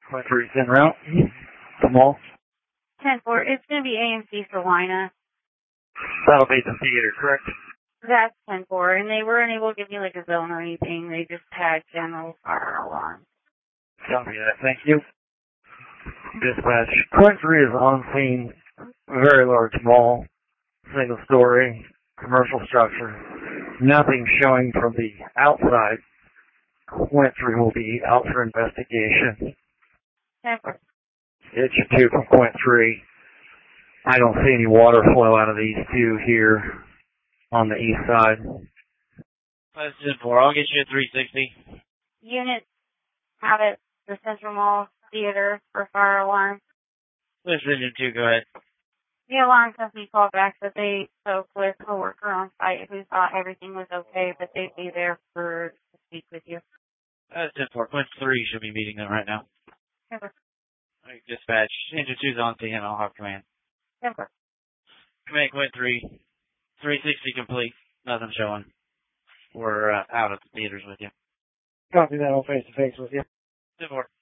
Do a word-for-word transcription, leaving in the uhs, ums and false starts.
Quint three's en route. The mall. ten four, it's going to be A M C for Wina. That'll be the theater, correct? That's ten four, and they weren't able to give me like a zone or anything. They just had general fire alarm. Copy that, thank you. Dispatch. Quint three is on scene. Very large mall. Single story. Commercial structure. Nothing showing from the outside. Quint three will be out for investigation. ten four. It's your two from Quint three. I don't see any water flow out of these two here on the east side. That's ten four. I'll get you a three sixty. Units out at the Central Mall Theater for fire alarm. This engine two, go ahead. The alarm company called back that they spoke with a worker on site who thought everything was okay, but they'd be there for to speak with you. That's ten four. Quint three should be meeting them right now. Never. Right, dispatch. Engine two's on scene. I'll have command. Never. Command Quint three. three sixty complete. Nothing showing. We're uh, out at the theaters with you. Copy that. I'll face to face with you. ten four.